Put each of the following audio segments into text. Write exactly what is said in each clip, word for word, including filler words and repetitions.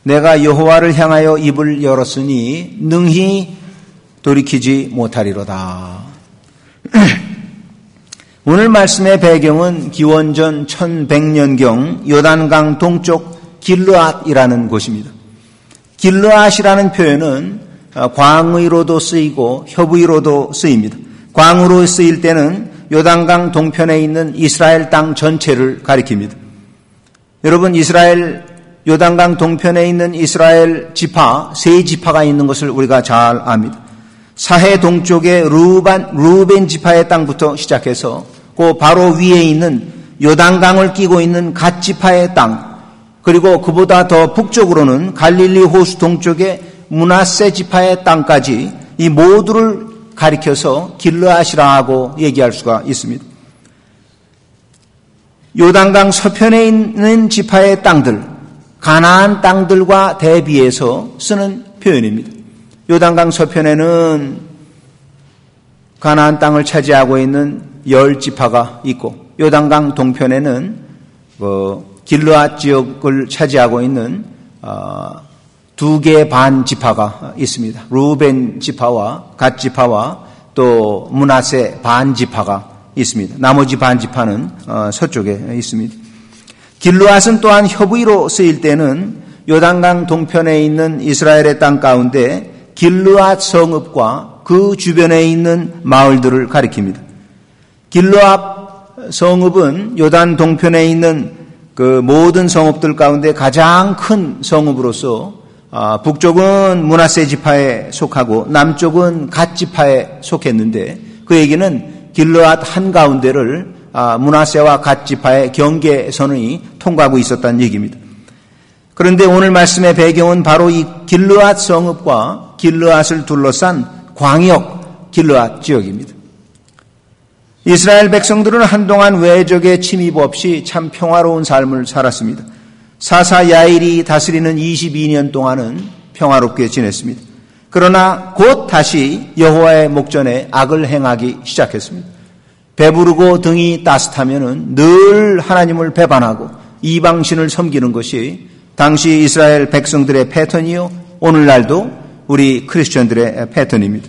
내가 여호와를 향하여 입을 열었으니 능히 돌이키지 못하리로다. 오늘 말씀의 배경은 기원전 천백 년경 요단강 동쪽 길르앗이라는 곳입니다. 길르앗이라는 표현은 광의로도 쓰이고 협의로도 쓰입니다. 광으로 쓰일 때는 요단강 동편에 있는 이스라엘 땅 전체를 가리킵니다. 여러분, 이스라엘 요단강 동편에 있는 이스라엘 지파 세 지파가 있는 것을 우리가 잘 압니다. 사해 동쪽의 루반, 루벤 지파의 땅부터 시작해서 그 바로 위에 있는 요단강을 끼고 있는 갓 지파의 땅, 그리고 그보다 더 북쪽으로는 갈릴리 호수 동쪽의 므낫세 지파의 땅까지 이 모두를 가리켜서 길르앗이라고 얘기할 수가 있습니다. 요단강 서편에 있는 지파의 땅들, 가나안 땅들과 대비해서 쓰는 표현입니다. 요단강 서편에는 가나안 땅을 차지하고 있는 열 지파가 있고, 요단강 동편에는 어, 길르앗 지역을 차지하고 있는 어, 두 개 반 지파가 있습니다. 루벤 지파와 갓 지파와 또 므낫세 반 지파가 있습니다. 나머지 반 지파는 어, 서쪽에 있습니다. 길르앗은 또한 협의로 쓰일 때는 요단강 동편에 있는 이스라엘의 땅 가운데 길르앗 성읍과 그 주변에 있는 마을들을 가리킵니다. 길르앗 성읍은 요단 동편에 있는 그 모든 성읍들 가운데 가장 큰 성읍으로서 아, 북쪽은 므낫세 지파에 속하고 남쪽은 갓 지파에 속했는데, 그 얘기는 길르앗 한가운데를 아, 므낫세와 갓 지파의 경계선이 통과하고 있었다는 얘기입니다. 그런데 오늘 말씀의 배경은 바로 이 길르앗 성읍과 길르앗을 둘러싼 광역 길르앗 지역입니다. 이스라엘 백성들은 한동안 외적의 침입 없이 참 평화로운 삶을 살았습니다. 사사 야일이 다스리는 이십이 년 동안은 평화롭게 지냈습니다. 그러나 곧 다시 여호와의 목전에 악을 행하기 시작했습니다. 배부르고 등이 따뜻하면은 늘 하나님을 배반하고 이방신을 섬기는 것이 당시 이스라엘 백성들의 패턴이요, 오늘날도 우리 크리스천들의 패턴입니다.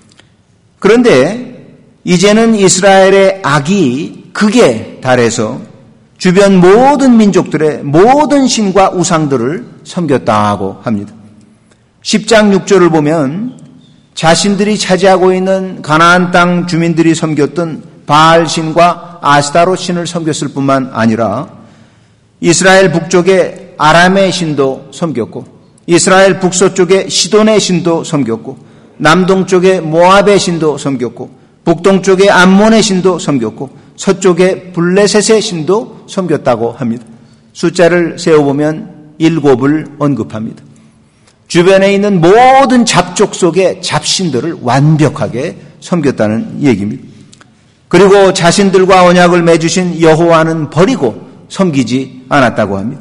그런데 이제는 이스라엘의 악이 극에 달해서 주변 모든 민족들의 모든 신과 우상들을 섬겼다고 합니다. 십 장 육 절을 보면 자신들이 차지하고 있는 가나안 땅 주민들이 섬겼던 바알 신과 아스타롯 신을 섬겼을 뿐만 아니라 이스라엘 북쪽의 아람의 신도 섬겼고, 이스라엘 북서쪽의 시돈의 신도 섬겼고, 남동쪽의 모압의 신도 섬겼고, 북동쪽의 암몬의 신도 섬겼고, 서쪽의 블레셋의 신도 섬겼다고 합니다. 숫자를 세어보면 일곱을 언급합니다. 주변에 있는 모든 잡족 속의 잡신들을 완벽하게 섬겼다는 얘기입니다. 그리고 자신들과 언약을 맺으신 여호와는 버리고 섬기지 않았다고 합니다.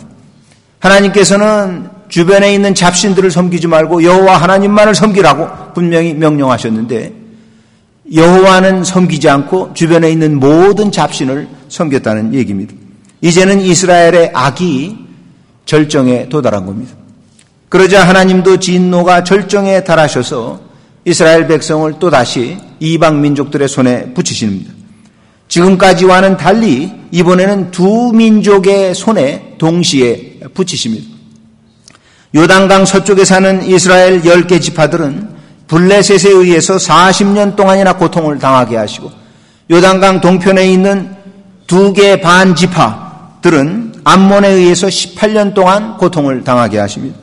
하나님께서는 주변에 있는 잡신들을 섬기지 말고 여호와 하나님만을 섬기라고 분명히 명령하셨는데, 여호와는 섬기지 않고 주변에 있는 모든 잡신을 섬겼다는 얘기입니다. 이제는 이스라엘의 악이 절정에 도달한 겁니다. 그러자 하나님도 진노가 절정에 달하셔서 이스라엘 백성을 또다시 이방 민족들의 손에 붙이십니다. 지금까지와는 달리 이번에는 두 민족의 손에 동시에 붙이십니다. 요단강 서쪽에 사는 이스라엘 열 개 지파들은 블레셋에 의해서 사십 년 동안이나 고통을 당하게 하시고, 요단강 동편에 있는 두 개 반 지파들은 암몬에 의해서 십팔 년 동안 고통을 당하게 하십니다.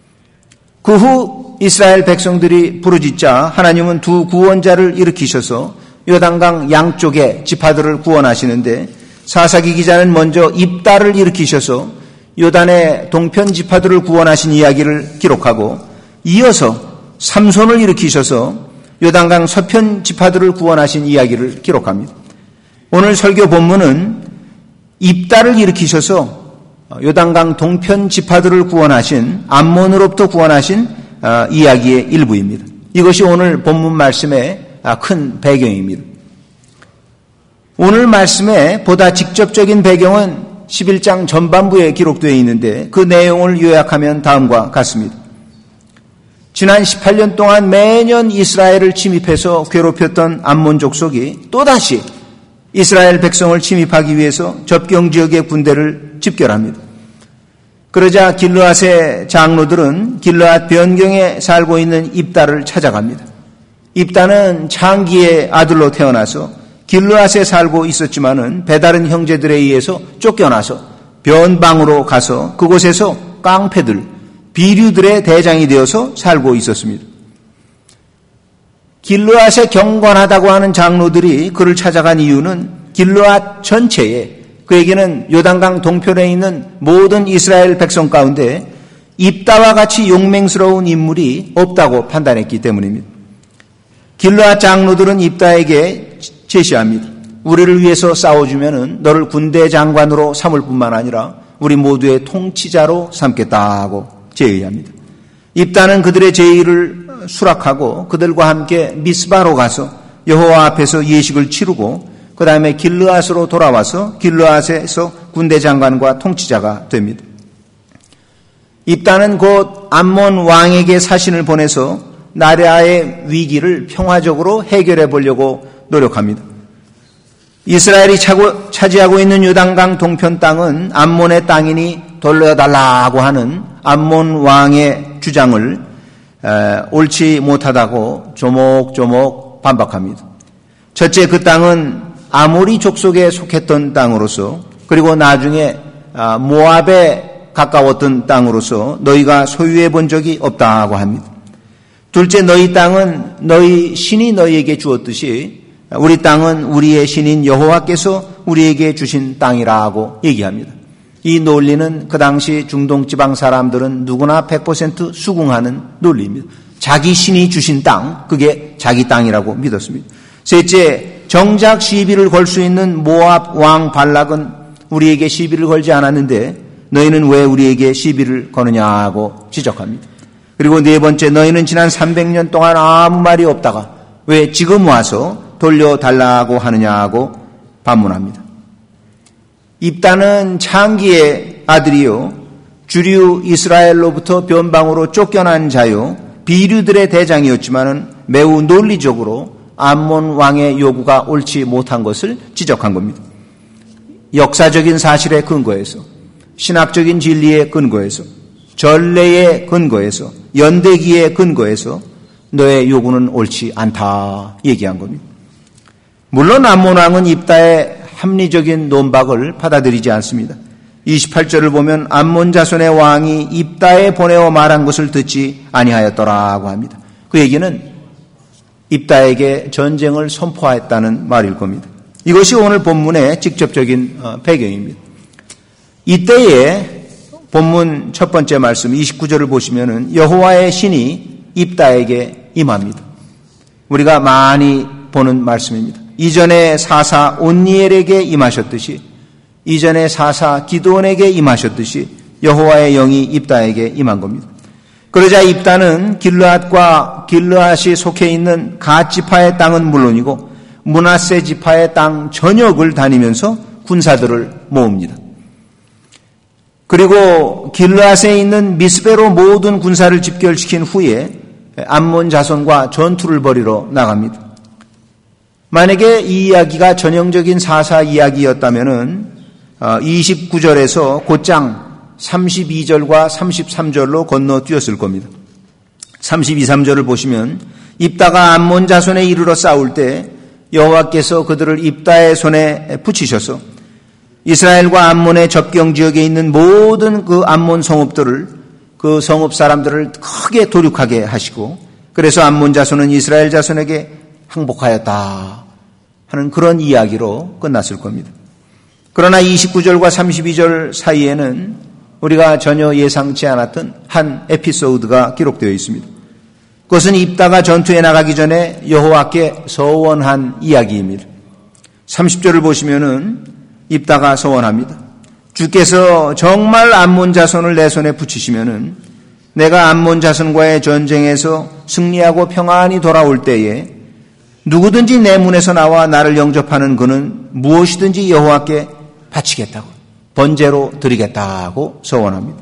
그 후 이스라엘 백성들이 부르짖자 하나님은 두 구원자를 일으키셔서 요단강 양쪽의 지파들을 구원하시는데, 사사기 기자는 먼저 입다를 일으키셔서 요단의 동편 지파들을 구원하신 이야기를 기록하고, 이어서 삼손을 일으키셔서 요단강 서편 지파들을 구원하신 이야기를 기록합니다. 오늘 설교 본문은 입다를 일으키셔서 요단강 동편 지파들을 구원하신, 암몬으로부터 구원하신 이야기의 일부입니다. 이것이 오늘 본문 말씀의 큰 배경입니다. 오늘 말씀의 보다 직접적인 배경은 십일 장 전반부에 기록되어 있는데 그 내용을 요약하면 다음과 같습니다. 지난 십팔 년 동안 매년 이스라엘을 침입해서 괴롭혔던 암몬 족속이 또다시 이스라엘 백성을 침입하기 위해서 접경 지역의 군대를 집결합니다. 그러자 길르앗의 장로들은 길르앗 변경에 살고 있는 입다를 찾아갑니다. 입다는 창기의 아들로 태어나서 길르앗에 살고 있었지만은 배다른 형제들에 의해서 쫓겨나서 변방으로 가서 그곳에서 깡패들, 비류들의 대장이 되어서 살고 있었습니다. 길르앗에 경건하다고 하는 장로들이 그를 찾아간 이유는 길르앗 전체에 그에게는 요단강 동편에 있는 모든 이스라엘 백성 가운데 입다와 같이 용맹스러운 인물이 없다고 판단했기 때문입니다. 길르앗 장로들은 입다에게 제시합니다. 우리를 위해서 싸워주면은 너를 군대 장관으로 삼을 뿐만 아니라 우리 모두의 통치자로 삼겠다고 제의합니다. 입다는 그들의 제의를 수락하고 그들과 함께 미스바로 가서 여호와 앞에서 예식을 치르고 그 다음에 길르앗으로 돌아와서 길르앗에서 군대 장관과 통치자가 됩니다. 입다는 곧 암몬 왕에게 사신을 보내서 나라의 위기를 평화적으로 해결해 보려고 노력합니다. 이스라엘이 차고, 차지하고 있는 요단강 동편 땅은 암몬의 땅이니 돌려달라고 하는 암몬 왕의 주장을 에, 옳지 못하다고 조목조목 반박합니다. 첫째, 그 땅은 아모리 족속에 속했던 땅으로서 그리고 나중에 모압에 가까웠던 땅으로서 너희가 소유해 본 적이 없다고 합니다. 둘째, 너희 땅은 너희 신이 너희에게 주었듯이 우리 땅은 우리의 신인 여호와께서 우리에게 주신 땅이라고 얘기합니다. 이 논리는 그 당시 중동 지방 사람들은 누구나 백 퍼센트 수긍하는 논리입니다. 자기 신이 주신 땅, 그게 자기 땅이라고 믿었습니다. 셋째, 정작 시비를 걸 수 있는 모압 왕 발락은 우리에게 시비를 걸지 않았는데 너희는 왜 우리에게 시비를 거느냐고 지적합니다. 그리고 네 번째, 너희는 지난 삼백 년 동안 아무 말이 없다가 왜 지금 와서 돌려달라고 하느냐고 반문합니다. 입다는 창기의 아들이요 주류 이스라엘로부터 변방으로 쫓겨난 자요 비류들의 대장이었지만은 매우 논리적으로 암몬 왕의 요구가 옳지 못한 것을 지적한 겁니다. 역사적인 사실에 근거해서, 신학적인 진리에 근거해서, 전례에 근거해서, 연대기에 근거해서 너의 요구는 옳지 않다 얘기한 겁니다. 물론 암몬 왕은 입다의 합리적인 논박을 받아들이지 않습니다. 이십팔 절을 보면 암몬 자손의 왕이 입다에 보내어 말한 것을 듣지 아니하였더라고 합니다. 그 얘기는 입다에게 전쟁을 선포했다는 말일 겁니다. 이것이 오늘 본문의 직접적인 배경입니다. 이때에 본문 첫 번째 말씀 이십구 절을 보시면은 여호와의 신이 입다에게 임합니다. 우리가 많이 보는 말씀입니다. 이전에 사사 온니엘에게 임하셨듯이 이전에 사사 기드온에게 임하셨듯이 여호와의 영이 입다에게 임한 겁니다. 그러자 입다는 길르앗과 길르앗이 속해 있는 갓 지파의 땅은 물론이고 므낫세 지파의 땅 전역을 다니면서 군사들을 모읍니다. 그리고 길르앗에 있는 미스베로 모든 군사를 집결시킨 후에 암몬 자손과 전투를 벌이러 나갑니다. 만약에 이 이야기가 전형적인 사사 이야기였다면은 이십구 절에서 곧장 삼십이 절과 삼십삼 절로 건너뛰었을 겁니다. 삼십이, 삼 절을 보시면 입다가 암몬 자손에 이르러 싸울 때 여호와께서 그들을 입다의 손에 붙이셔서 이스라엘과 암몬의 접경 지역에 있는 모든 그 암몬 성읍들을 그 성읍 사람들을 크게 도륙하게 하시고 그래서 암몬 자손은 이스라엘 자손에게 항복하였다 하는 그런 이야기로 끝났을 겁니다. 그러나 이십구 절과 삼십이 절 사이에는 우리가 전혀 예상치 않았던 한 에피소드가 기록되어 있습니다. 그것은 입다가 전투에 나가기 전에 여호와께 서원한 이야기입니다. 삼십 절을 보시면은 입다가 서원합니다. 주께서 정말 암몬 자손을 내 손에 붙이시면은 내가 암몬 자손과의 전쟁에서 승리하고 평안히 돌아올 때에 누구든지 내 문에서 나와 나를 영접하는 그는 무엇이든지 여호와께 바치겠다고. 번제로 드리겠다고 서원합니다.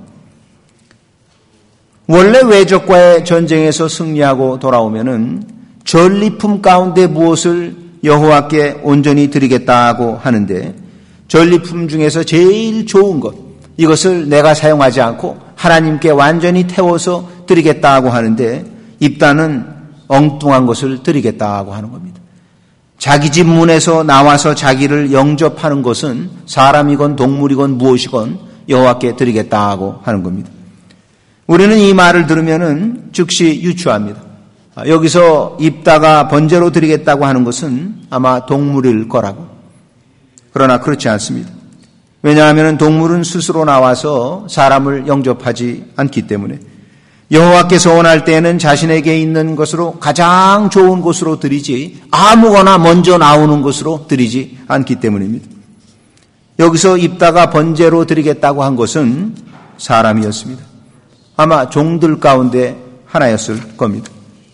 원래 외적과의 전쟁에서 승리하고 돌아오면은 전리품 가운데 무엇을 여호와께 온전히 드리겠다고 하는데, 전리품 중에서 제일 좋은 것, 이것을 내가 사용하지 않고 하나님께 완전히 태워서 드리겠다고 하는데, 입다는 엉뚱한 것을 드리겠다고 하는 겁니다. 자기 집 문에서 나와서 자기를 영접하는 것은 사람이건 동물이건 무엇이건 여호와께 드리겠다고 하는 겁니다. 우리는 이 말을 들으면은 즉시 유추합니다. 여기서 입다가 번제로 드리겠다고 하는 것은 아마 동물일 거라고. 그러나 그렇지 않습니다. 왜냐하면 동물은 스스로 나와서 사람을 영접하지 않기 때문에, 여호와께서 원할 때에는 자신에게 있는 것으로 가장 좋은 것으로 드리지 아무거나 먼저 나오는 것으로 드리지 않기 때문입니다. 여기서 입다가 번제로 드리겠다고 한 것은 사람이었습니다. 아마 종들 가운데 하나였을 겁니다.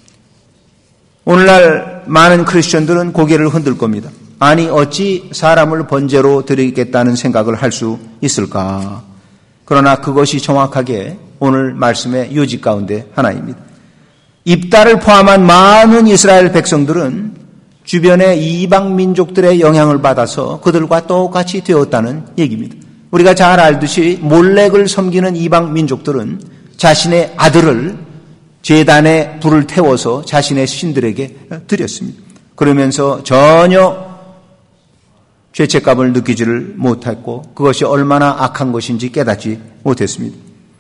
오늘날 많은 크리스천들은 고개를 흔들 겁니다. 아니, 어찌 사람을 번제로 드리겠다는 생각을 할 수 있을까? 그러나 그것이 정확하게 오늘 말씀의 요지 가운데 하나입니다. 입다를 포함한 많은 이스라엘 백성들은 주변의 이방 민족들의 영향을 받아서 그들과 똑같이 되었다는 얘기입니다. 우리가 잘 알듯이 몰렉을 섬기는 이방 민족들은 자신의 아들을 제단에 불을 태워서 자신의 신들에게 드렸습니다. 그러면서 전혀 죄책감을 느끼지를 못했고 그것이 얼마나 악한 것인지 깨닫지 못했습니다.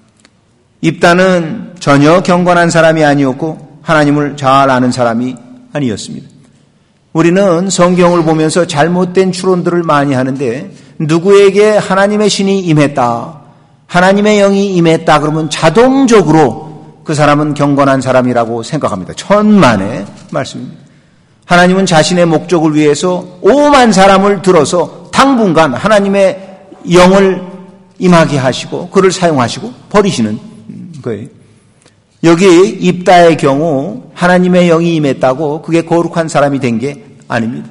입다는 전혀 경건한 사람이 아니었고 하나님을 잘 아는 사람이 아니었습니다. 우리는 성경을 보면서 잘못된 추론들을 많이 하는데, 누구에게 하나님의 신이 임했다, 하나님의 영이 임했다 그러면 자동적으로 그 사람은 경건한 사람이라고 생각합니다. 천만의 말씀입니다. 하나님은 자신의 목적을 위해서 오만 사람을 들어서 당분간 하나님의 영을 임하게 하시고 그를 사용하시고 버리시는 거예요. 여기 입다의 경우 하나님의 영이 임했다고 그게 거룩한 사람이 된 게 아닙니다.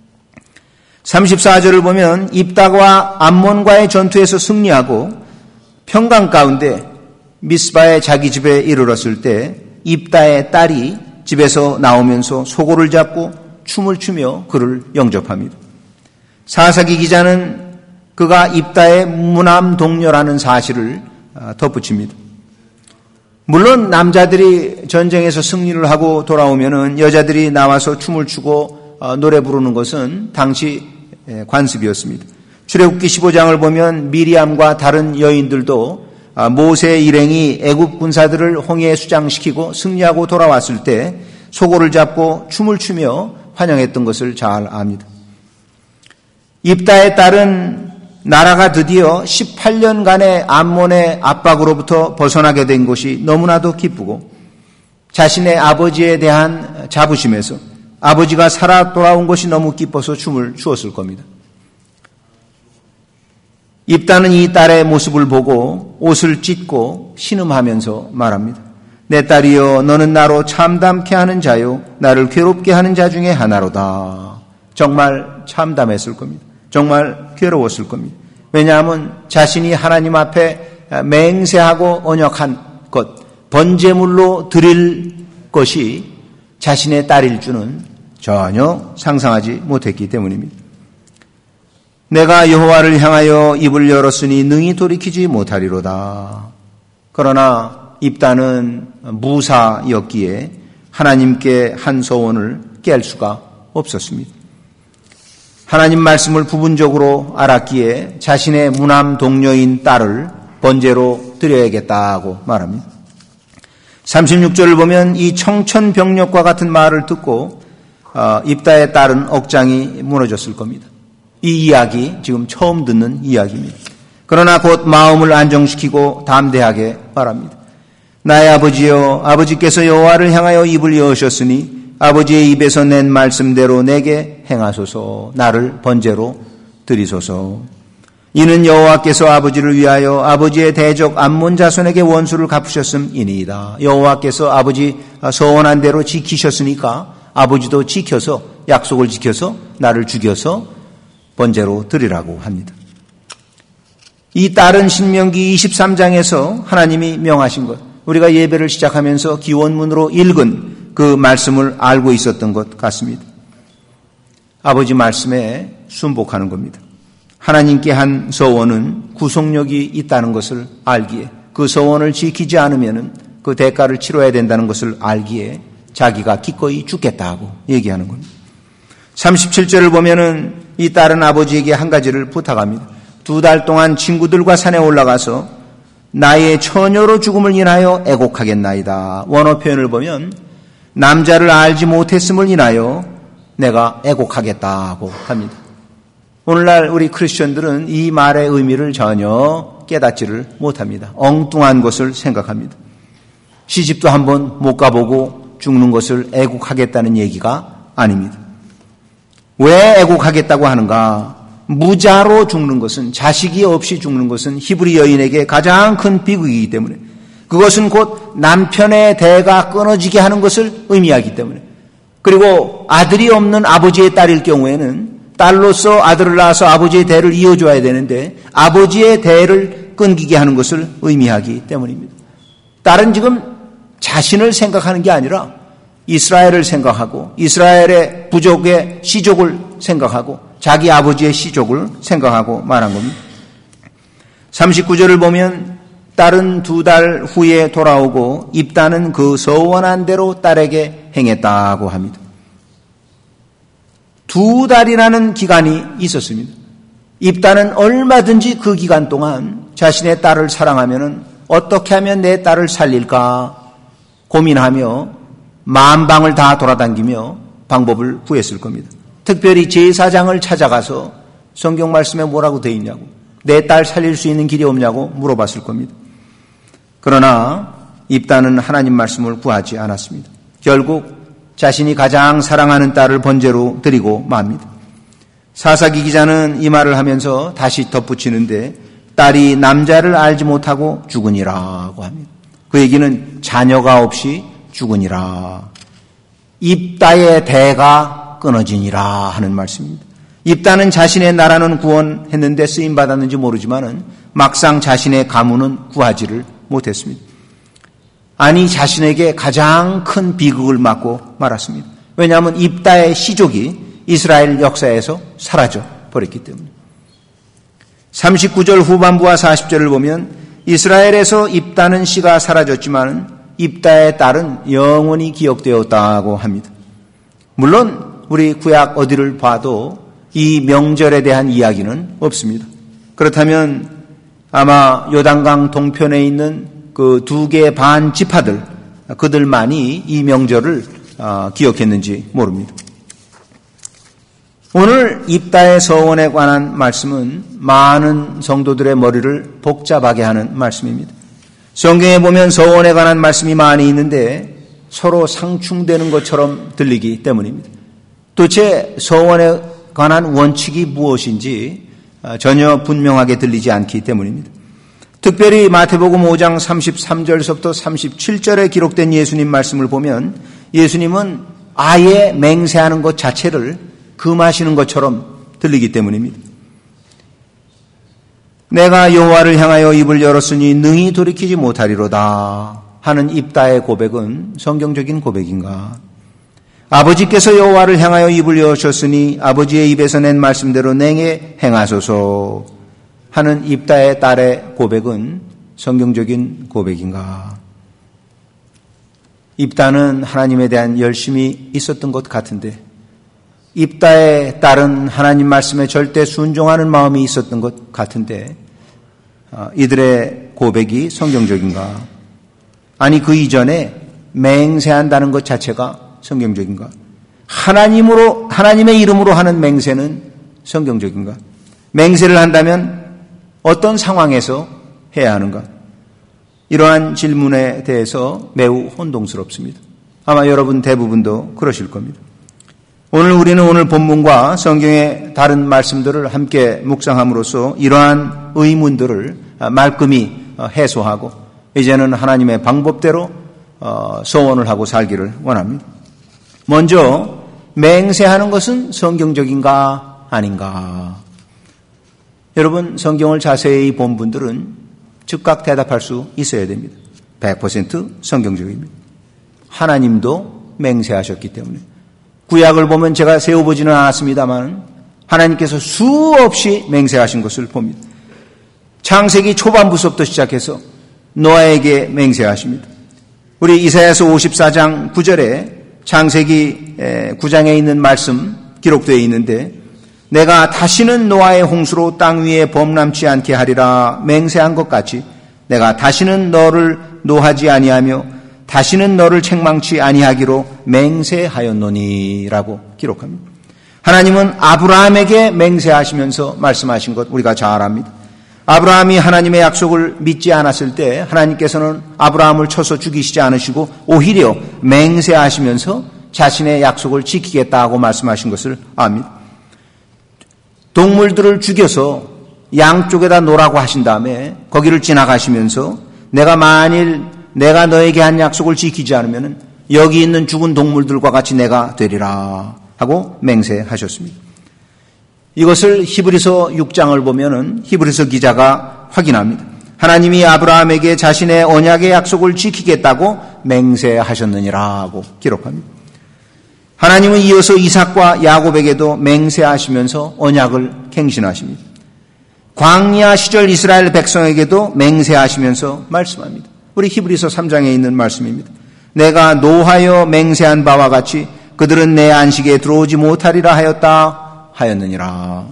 삼십사 절을 보면 입다와 암몬과의 전투에서 승리하고 평강 가운데 미스바의 자기 집에 이르렀을 때 입다의 딸이 집에서 나오면서 소고를 잡고 춤을 추며 그를 영접합니다. 사사기 기자는 그가 입다의 무남 동료라는 사실을 덧붙입니다. 물론 남자들이 전쟁에서 승리를 하고 돌아오면은 여자들이 나와서 춤을 추고 노래 부르는 것은 당시 관습이었습니다. 출애굽기 십오 장을 보면 미리암과 다른 여인들도 모세 일행이 애굽 군사들을 홍해에 수장시키고 승리하고 돌아왔을 때 소고를 잡고 춤을 추며 환영했던 것을 잘 압니다. 입다의 딸은 나라가 드디어 십팔 년간의 암몬의 압박으로부터 벗어나게 된 것이 너무나도 기쁘고 자신의 아버지에 대한 자부심에서 아버지가 살아 돌아온 것이 너무 기뻐서 춤을 추었을 겁니다. 입다는 이 딸의 모습을 보고 옷을 찢고 신음하면서 말합니다. 내 딸이여, 너는 나로 참담케 하는 자요 나를 괴롭게 하는 자 중에 하나로다. 정말 참담했을 겁니다. 정말 괴로웠을 겁니다. 왜냐하면 자신이 하나님 앞에 맹세하고 언약한 것, 번제물로 드릴 것이 자신의 딸일 줄은 전혀 상상하지 못했기 때문입니다. 내가 여호와를 향하여 입을 열었으니 능히 돌이키지 못하리로다. 그러나 입다는 무사였기에 하나님께 한 소원을 깰 수가 없었습니다. 하나님 말씀을 부분적으로 알았기에 자신의 무남 동료인 딸을 번제로 드려야겠다고 말합니다. 삼십육 절을 보면 이 청천벽력과 같은 말을 듣고 입다의 딸은 억장이 무너졌을 겁니다. 이 이야기 지금 처음 듣는 이야기입니다. 그러나 곧 마음을 안정시키고 담대하게 말합니다. 나의 아버지여, 아버지께서 여호와를 향하여 입을 여으셨으니 아버지의 입에서 낸 말씀대로 내게 행하소서. 나를 번제로 드리소서. 이는 여호와께서 아버지를 위하여 아버지의 대적 암몬 자손에게 원수를 갚으셨음이니이다. 여호와께서 아버지 서원한 대로 지키셨으니까 아버지도 지켜서, 약속을 지켜서 나를 죽여서 번제로 드리라고 합니다. 이 딸은 신명기 이십삼 장에서 하나님이 명하신 것, 우리가 예배를 시작하면서 기원문으로 읽은 그 말씀을 알고 있었던 것 같습니다. 아버지 말씀에 순복하는 겁니다. 하나님께 한 서원은 구속력이 있다는 것을 알기에, 그 서원을 지키지 않으면 그 대가를 치러야 된다는 것을 알기에 자기가 기꺼이 죽겠다고 얘기하는 겁니다. 삼십칠 절을 보면은 이 딸은 아버지에게 한 가지를 부탁합니다. 두 달 동안 친구들과 산에 올라가서 나의 처녀로 죽음을 인하여 애곡하겠나이다. 원어 표현을 보면 남자를 알지 못했음을 인하여 내가 애곡하겠다고 합니다. 오늘날 우리 크리스천들은 이 말의 의미를 전혀 깨닫지를 못합니다. 엉뚱한 것을 생각합니다. 시집도 한번 못 가보고 죽는 것을 애곡하겠다는 얘기가 아닙니다. 왜 애곡하겠다고 하는가? 무자로 죽는 것은, 자식이 없이 죽는 것은 히브리 여인에게 가장 큰 비극이기 때문에, 그것은 곧 남편의 대가 끊어지게 하는 것을 의미하기 때문에, 그리고 아들이 없는 아버지의 딸일 경우에는 딸로서 아들을 낳아서 아버지의 대를 이어줘야 되는데 아버지의 대를 끊기게 하는 것을 의미하기 때문입니다. 딸은 지금 자신을 생각하는 게 아니라 이스라엘을 생각하고 이스라엘의 부족의 시족을 생각하고 자기 아버지의 시족을 생각하고 말한 겁니다. 삼십구 절을 보면 딸은 두 달 후에 돌아오고 입다는 그 서원한 대로 딸에게 행했다고 합니다. 두 달이라는 기간이 있었습니다. 입다는 얼마든지 그 기간 동안 자신의 딸을 사랑하면 어떻게 하면 내 딸을 살릴까 고민하며 만방을 다 돌아다니며 방법을 구했을 겁니다. 특별히 제사장을 찾아가서 성경 말씀에 뭐라고 되어 있냐고, 내 딸 살릴 수 있는 길이 없냐고 물어봤을 겁니다. 그러나 입다는 하나님 말씀을 구하지 않았습니다. 결국 자신이 가장 사랑하는 딸을 번제로 드리고 맙니다. 사사기 기자는 이 말을 하면서 다시 덧붙이는데 딸이 남자를 알지 못하고 죽으니라고 합니다. 그 얘기는 자녀가 없이 죽으니라. 입다의 대가 끊어지니라 하는 말씀입니다. 입다는 자신의 나라는 구원했는데 쓰임받았는지 모르지만은 막상 자신의 가문은 구하지를 못했습니다. 아니 자신에게 가장 큰 비극을 맞고 말았습니다. 왜냐하면 입다의 시족이 이스라엘 역사에서 사라져 버렸기 때문에. 삼십구 절 후반부와 사십 절을 보면 이스라엘에서 입다는 씨가 사라졌지만 입다의 딸은 영원히 기억되었다고 합니다. 물론 우리 구약 어디를 봐도 이 명절에 대한 이야기는 없습니다. 그렇다면 아마 요단강 동편에 있는 그 두 개의 반 지파들, 그들만이 이 명절을 기억했는지 모릅니다. 오늘 입다의 서원에 관한 말씀은 많은 성도들의 머리를 복잡하게 하는 말씀입니다. 성경에 보면 서원에 관한 말씀이 많이 있는데 서로 상충되는 것처럼 들리기 때문입니다. 도대체 서원에 관한 원칙이 무엇인지 전혀 분명하게 들리지 않기 때문입니다. 특별히 마태복음 오 장 삼십삼 절서부터 삼십칠 절에 기록된 예수님 말씀을 보면 예수님은 아예 맹세하는 것 자체를 금하시는 것처럼 들리기 때문입니다. 내가 여호와를 향하여 입을 열었으니 능히 돌이키지 못하리로다 하는 입다의 고백은 성경적인 고백인가? 아버지께서 여호와를 향하여 입을 여셨으니 아버지의 입에서 낸 말씀대로 내게 행하소서 하는 입다의 딸의 고백은 성경적인 고백인가? 입다는 하나님에 대한 열심이 있었던 것 같은데 입다의 딸은 하나님 말씀에 절대 순종하는 마음이 있었던 것 같은데 이들의 고백이 성경적인가? 아니 그 이전에 맹세한다는 것 자체가 성경적인가? 하나님으로 하나님의 이름으로 하는 맹세는 성경적인가? 맹세를 한다면 어떤 상황에서 해야 하는가? 이러한 질문에 대해서 매우 혼동스럽습니다. 아마 여러분 대부분도 그러실 겁니다. 오늘 우리는 오늘 본문과 성경의 다른 말씀들을 함께 묵상함으로써 이러한 의문들을 말끔히 해소하고 이제는 하나님의 방법대로 소원을 하고 살기를 원합니다. 먼저 맹세하는 것은 성경적인가 아닌가? 여러분, 성경을 자세히 본 분들은 즉각 대답할 수 있어야 됩니다. 백 퍼센트 성경적입니다. 하나님도 맹세하셨기 때문에. 구약을 보면 제가 세워보지는 않았습니다만 하나님께서 수없이 맹세하신 것을 봅니다. 창세기 초반부서부터 시작해서 노아에게 맹세하십니다. 우리 이사야서 오십사 장 구 절에 창세기 구 장에 있는 말씀 기록되어 있는데, 내가 다시는 노아의 홍수로 땅 위에 범람치 않게 하리라 맹세한 것 같이 내가 다시는 너를 노하지 아니하며 다시는 너를 책망치 아니하기로 맹세하였노니라고 기록합니다. 하나님은 아브라함에게 맹세하시면서 말씀하신 것 우리가 잘 압니다. 아브라함이 하나님의 약속을 믿지 않았을 때 하나님께서는 아브라함을 쳐서 죽이시지 않으시고 오히려 맹세하시면서 자신의 약속을 지키겠다고 말씀하신 것을 압니다. 동물들을 죽여서 양쪽에다 놓으라고 하신 다음에 거기를 지나가시면서 내가 만일 내가 너에게 한 약속을 지키지 않으면 여기 있는 죽은 동물들과 같이 내가 되리라 하고 맹세하셨습니다. 이것을 히브리서 육 장을 보면은 히브리서 기자가 확인합니다. 하나님이 아브라함에게 자신의 언약의 약속을 지키겠다고 맹세하셨느니라고 기록합니다. 하나님은 이어서 이삭과 야곱에게도 맹세하시면서 언약을 갱신하십니다. 광야 시절 이스라엘 백성에게도 맹세하시면서 말씀합니다. 우리 히브리서 삼 장에 있는 말씀입니다. 내가 노하여 맹세한 바와 같이 그들은 내 안식에 들어오지 못하리라 하였다 하였느니라.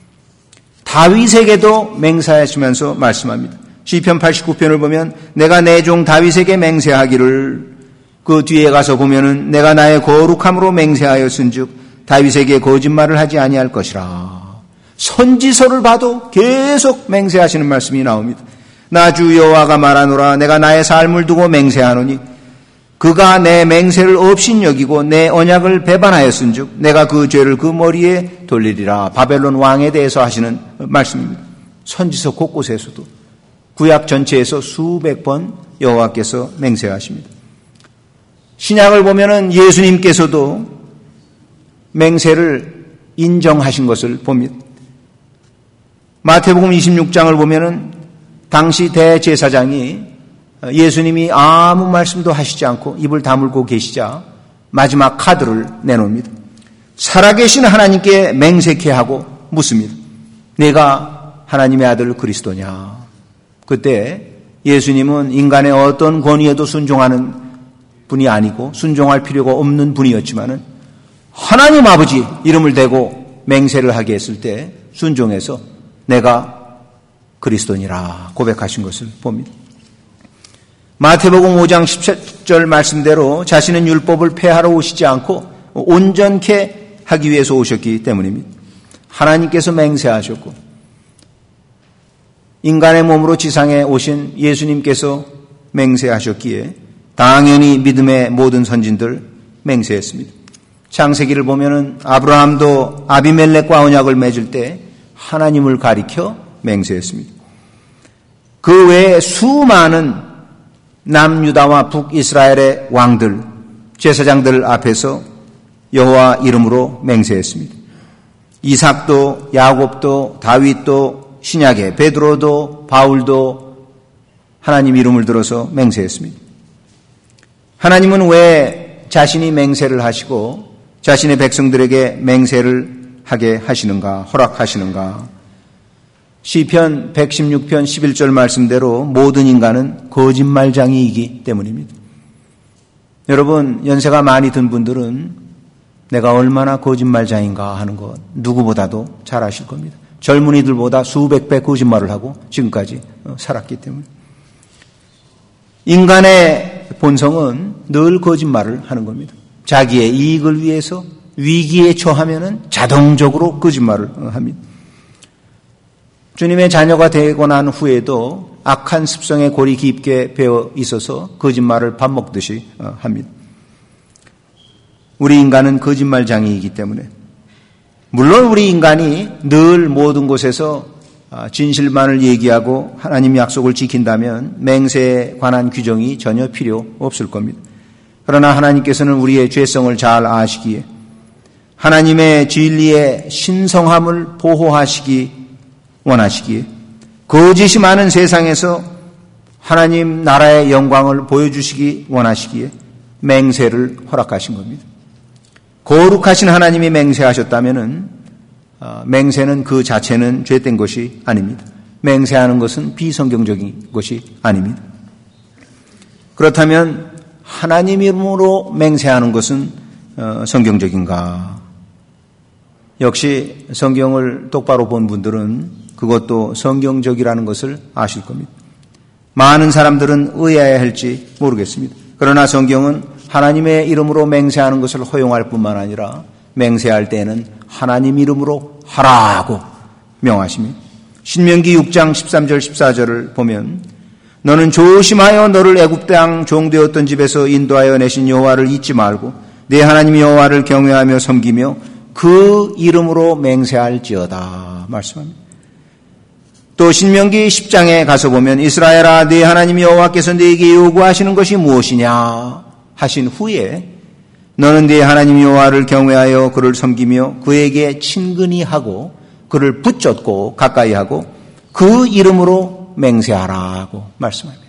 다윗에게도 맹세하시면서 말씀합니다. 시편 팔십구 편을 보면 내가 내 종 다윗에게 맹세하기를, 그 뒤에 가서 보면은 내가 나의 거룩함으로 맹세하였은즉 다윗에게 거짓말을 하지 아니할 것이라. 선지서를 봐도 계속 맹세하시는 말씀이 나옵니다. 나 주 여호와가 말하노라. 내가 나의 삶을 두고 맹세하노니 그가 내 맹세를 없인 여기고 내 언약을 배반하였은즉 내가 그 죄를 그 머리에 돌리리라. 바벨론 왕에 대해서 하시는 말씀입니다. 선지서 곳곳에서도 구약 전체에서 수백 번 여호와께서 맹세하십니다. 신약을 보면은 예수님께서도 맹세를 인정하신 것을 봅니다. 마태복음 이십육 장을 보면은 당시 대제사장이 예수님이 아무 말씀도 하시지 않고 입을 다물고 계시자 마지막 카드를 내놓습니다. 살아계신 하나님께 맹세케 하고 묻습니다. 내가 하나님의 아들 그리스도냐? 그때 예수님은 인간의 어떤 권위에도 순종하는 분이 아니고 순종할 필요가 없는 분이었지만은 하나님 아버지 이름을 대고 맹세를 하게 했을 때 순종해서 내가 그리스도니라 고백하신 것을 봅니다. 마태복음 오 장 십칠 절 말씀대로 자신은 율법을 폐하러 오시지 않고 온전케 하기 위해서 오셨기 때문입니다. 하나님께서 맹세하셨고 인간의 몸으로 지상에 오신 예수님께서 맹세하셨기에 당연히 믿음의 모든 선진들 맹세했습니다. 창세기를 보면은 아브라함도 아비멜렉과 언약을 맺을 때 하나님을 가리켜 맹세했습니다. 그 외에 수많은 남유다와 북이스라엘의 왕들, 제사장들 앞에서 여호와 이름으로 맹세했습니다. 이삭도 야곱도 다윗도 신약의 베드로도 바울도 하나님 이름을 들어서 맹세했습니다. 하나님은 왜 자신이 맹세를 하시고 자신의 백성들에게 맹세를 하게 하시는가, 허락하시는가? 시편 백십육 편 십일 절 말씀대로 모든 인간은 거짓말장이이기 때문입니다. 여러분, 연세가 많이 든 분들은 내가 얼마나 거짓말장인가 하는 것 누구보다도 잘 아실 겁니다. 젊은이들보다 수백 배 거짓말을 하고 지금까지 살았기 때문에. 인간의 본성은 늘 거짓말을 하는 겁니다. 자기의 이익을 위해서 위기에 처하면은 자동적으로 거짓말을 합니다. 주님의 자녀가 되고 난 후에도 악한 습성에 골이 깊게 배어 있어서 거짓말을 밥 먹듯이 합니다. 우리 인간은 거짓말장이이기 때문에 물론 우리 인간이 늘 모든 곳에서 진실만을 얘기하고 하나님 약속을 지킨다면 맹세에 관한 규정이 전혀 필요 없을 겁니다. 그러나 하나님께서는 우리의 죄성을 잘 아시기에 하나님의 진리의 신성함을 보호하시기 원하시기에, 거짓이 많은 세상에서 하나님 나라의 영광을 보여주시기 원하시기에 맹세를 허락하신 겁니다. 거룩하신 하나님이 맹세하셨다면은 맹세는 그 자체는 죄된 것이 아닙니다. 맹세하는 것은 비성경적인 것이 아닙니다. 그렇다면 하나님 이름으로 맹세하는 것은 성경적인가? 역시 성경을 똑바로 본 분들은 그것도 성경적이라는 것을 아실 겁니다. 많은 사람들은 의아해 할지 모르겠습니다. 그러나 성경은 하나님의 이름으로 맹세하는 것을 허용할 뿐만 아니라 맹세할 때에는 하나님 이름으로 하라고 명하십니다. 신명기 육 장 십삼 절 십사 절을 보면 너는 조심하여 너를 애굽 땅 종되었던 집에서 인도하여 내신 여호와를 잊지 말고 네 하나님 여호와를 경외하며 섬기며 그 이름으로 맹세할지어다 말씀합니다. 또 신명기 십 장에 가서 보면 이스라엘아 네 하나님 여호와께서 네게 요구하시는 것이 무엇이냐 하신 후에 너는 네 하나님 여호와를 경외하여 그를 섬기며 그에게 친근히 하고 그를 붙잡고 가까이 하고 그 이름으로 맹세하라고 말씀합니다.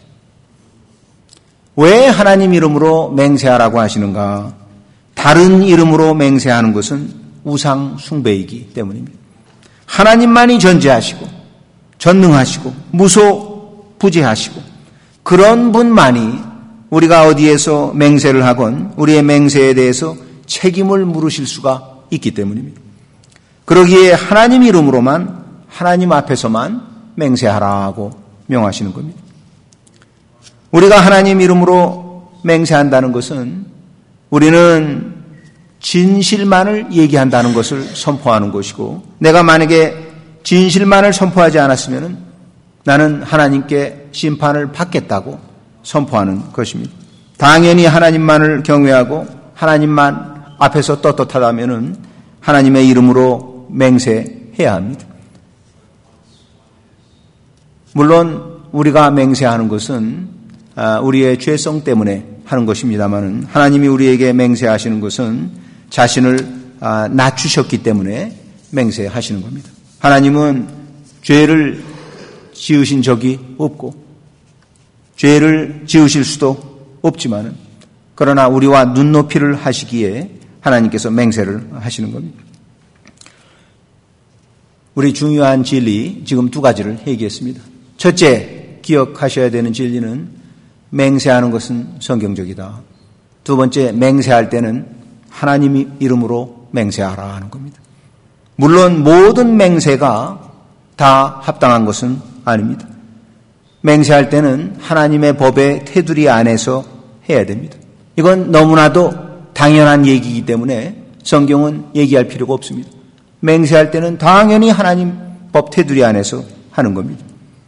왜 하나님 이름으로 맹세하라고 하시는가? 다른 이름으로 맹세하는 것은 우상 숭배이기 때문입니다. 하나님만이 전지하시고 전능하시고 무소부재하시고 그런 분만이 우리가 어디에서 맹세를 하건 우리의 맹세에 대해서 책임을 물으실 수가 있기 때문입니다. 그러기에 하나님 이름으로만 하나님 앞에서만 맹세하라고 명하시는 겁니다. 우리가 하나님 이름으로 맹세한다는 것은 우리는 진실만을 얘기한다는 것을 선포하는 것이고 내가 만약에 진실만을 선포하지 않았으면 나는 하나님께 심판을 받겠다고 선포하는 것입니다. 당연히 하나님만을 경외하고 하나님만 앞에서 떳떳하다면 하나님의 이름으로 맹세해야 합니다. 물론 우리가 맹세하는 것은 우리의 죄성 때문에 하는 것입니다만 하나님이 우리에게 맹세하시는 것은 자신을 낮추셨기 때문에 맹세하시는 겁니다. 하나님은 죄를 지으신 적이 없고 죄를 지으실 수도 없지만 그러나 우리와 눈높이를 하시기에 하나님께서 맹세를 하시는 겁니다. 우리 중요한 진리 지금 두 가지를 얘기했습니다. 첫째, 기억하셔야 되는 진리는 맹세하는 것은 성경적이다. 두 번째, 맹세할 때는 하나님 이름으로 맹세하라 하는 겁니다. 물론 모든 맹세가 다 합당한 것은 아닙니다. 맹세할 때는 하나님의 법의 테두리 안에서 해야 됩니다. 이건 너무나도 당연한 얘기이기 때문에 성경은 얘기할 필요가 없습니다. 맹세할 때는 당연히 하나님 법 테두리 안에서 하는 겁니다.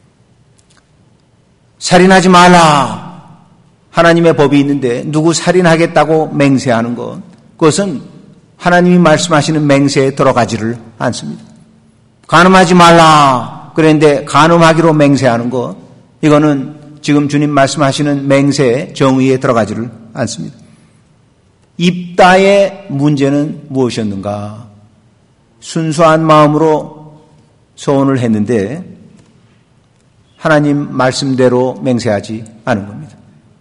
살인하지 말라. 하나님의 법이 있는데 누구 살인하겠다고 맹세하는 것, 그것은 하나님이 말씀하시는 맹세에 들어가지를 않습니다. 간음하지 말라. 그런데 간음하기로 맹세하는 것, 이거는 지금 주님 말씀하시는 맹세의 정의에 들어가지를 않습니다. 입다의 문제는 무엇이었는가? 순수한 마음으로 소원을 했는데 하나님 말씀대로 맹세하지 않은 겁니다.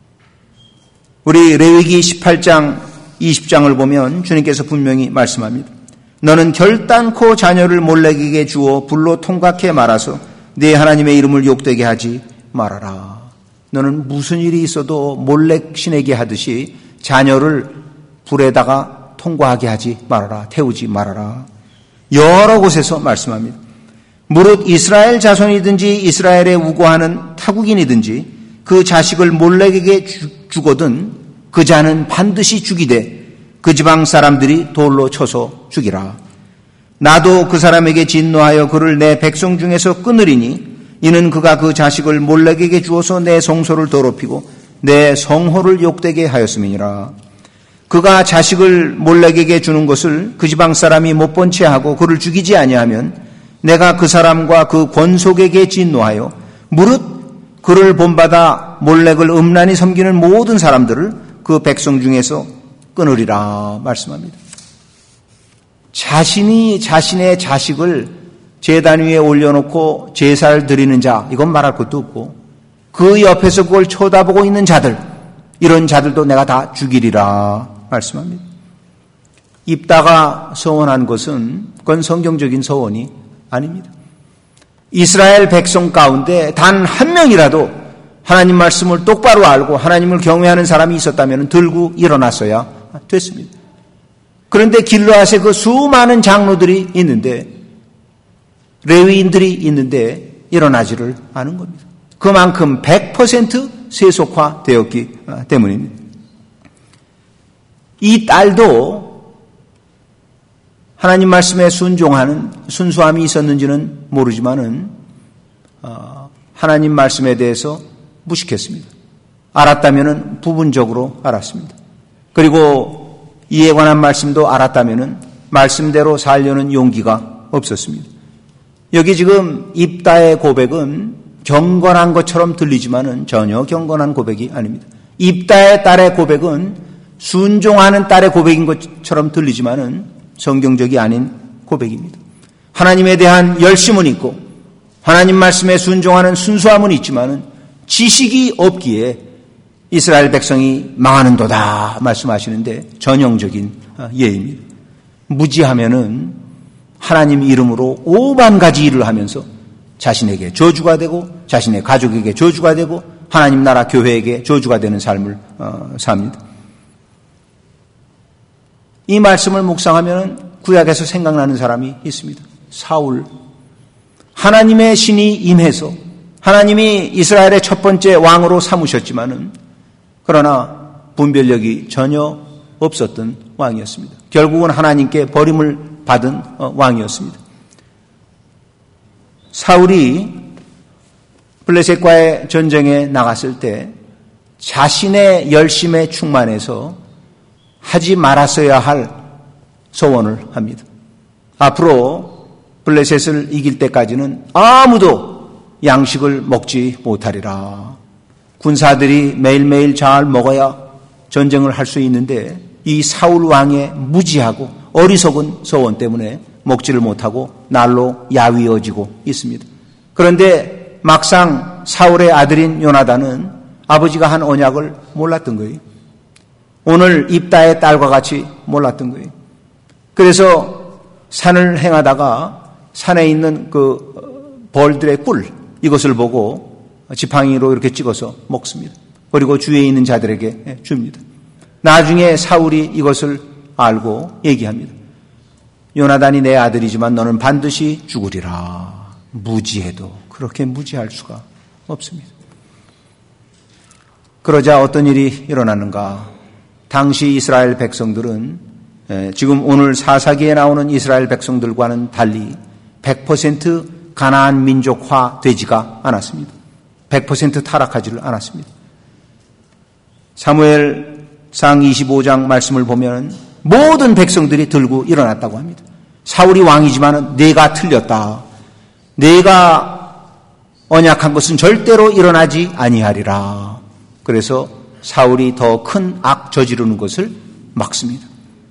우리 레위기 십팔 장 이십 장을 보면 주님께서 분명히 말씀합니다. 너는 결단코 자녀를 몰렉에게 주어 불로 통각해 말아서 네 하나님의 이름을 욕되게 하지 말아라. 너는 무슨 일이 있어도 몰렉 신에게 하듯이 자녀를 불에다가 통과하게 하지 말아라. 태우지 말아라. 여러 곳에서 말씀합니다. 무릇 이스라엘 자손이든지 이스라엘에 우거하는 타국인이든지 그 자식을 몰렉에게 주거든 그 자는 반드시 죽이되 그 지방 사람들이 돌로 쳐서 죽이라. 나도 그 사람에게 진노하여 그를 내 백성 중에서 끊으리니 이는 그가 그 자식을 몰렉에게 주어서 내 성소를 더럽히고 내 성호를 욕되게 하였음이니라. 그가 자식을 몰렉에게 주는 것을 그 지방 사람이 못 본 채 하고 그를 죽이지 아니하면 내가 그 사람과 그 권속에게 진노하여 무릇 그를 본받아 몰렉을 음란히 섬기는 모든 사람들을 그 백성 중에서 끊으리라 말씀합니다. 자신이 자신의 자식을 제단 위에 올려놓고 제사를 드리는 자, 이건 말할 것도 없고 그 옆에서 그걸 쳐다보고 있는 자들, 이런 자들도 내가 다 죽이리라 말씀합니다. 입다가 서원한 것은 그건 성경적인 서원이 아닙니다. 이스라엘 백성 가운데 단 한 명이라도 하나님 말씀을 똑바로 알고 하나님을 경외하는 사람이 있었다면 들고 일어났어야 됐습니다. 그런데 길르앗에 그 수많은 장로들이 있는데, 레위인들이 있는데 일어나지를 않은 겁니다. 그만큼 백 퍼센트 세속화되었기 때문입니다. 이 딸도 하나님 말씀에 순종하는 순수함이 있었는지는 모르지만은 어, 하나님 말씀에 대해서 무식했습니다. 알았다면은 부분적으로 알았습니다. 그리고 이에 관한 말씀도 알았다면은 말씀대로 살려는 용기가 없었습니다. 여기 지금 입다의 고백은 경건한 것처럼 들리지만은 전혀 경건한 고백이 아닙니다. 입다의 딸의 고백은 순종하는 딸의 고백인 것처럼 들리지만은 성경적이 아닌 고백입니다. 하나님에 대한 열심은 있고 하나님 말씀에 순종하는 순수함은 있지만은 지식이 없기에 이스라엘 백성이 망하는도다 말씀하시는데 전형적인 예입니다. 무지하면은 하나님 이름으로 오만 가지 일을 하면서 자신에게 저주가 되고 자신의 가족에게 저주가 되고 하나님 나라 교회에게 저주가 되는 삶을 어, 삽니다. 이 말씀을 묵상하면 구약에서 생각나는 사람이 있습니다. 사울. 하나님의 신이 임해서 하나님이 이스라엘의 첫 번째 왕으로 삼으셨지만은 그러나 분별력이 전혀 없었던 왕이었습니다. 결국은 하나님께 버림을 받은 왕이었습니다. 사울이 블레셋과의 전쟁에 나갔을 때 자신의 열심에 충만해서 하지 말았어야 할 소원을 합니다. 앞으로 블레셋을 이길 때까지는 아무도 양식을 먹지 못하리라. 군사들이 매일매일 잘 먹어야 전쟁을 할 수 있는데 이 사울 왕의 무지하고 어리석은 소원 때문에 먹지를 못하고 날로 야위어지고 있습니다. 그런데 막상 사울의 아들인 요나단은 아버지가 한 언약을 몰랐던 거예요. 오늘 입다의 딸과 같이 몰랐던 거예요. 그래서 산을 행하다가 산에 있는 그 벌들의 꿀, 이것을 보고 지팡이로 이렇게 찍어서 먹습니다. 그리고 주위에 있는 자들에게 줍니다. 나중에 사울이 이것을 알고 얘기합니다. 요나단이 내 아들이지만 너는 반드시 죽으리라. 무지해도 그렇게 무지할 수가 없습니다. 그러자 어떤 일이 일어나는가? 당시 이스라엘 백성들은 지금 오늘 사사기에 나오는 이스라엘 백성들과는 달리 백 퍼센트 가나안 민족화 되지가 않았습니다. 백 퍼센트 타락하지를 않았습니다. 사무엘상 이십오 장 말씀을 보면 모든 백성들이 들고 일어났다고 합니다. 사울이 왕이지만 내가 틀렸다. 내가 언약한 것은 절대로 일어나지 아니하리라. 그래서 사울이 더 큰 악 저지르는 것을 막습니다.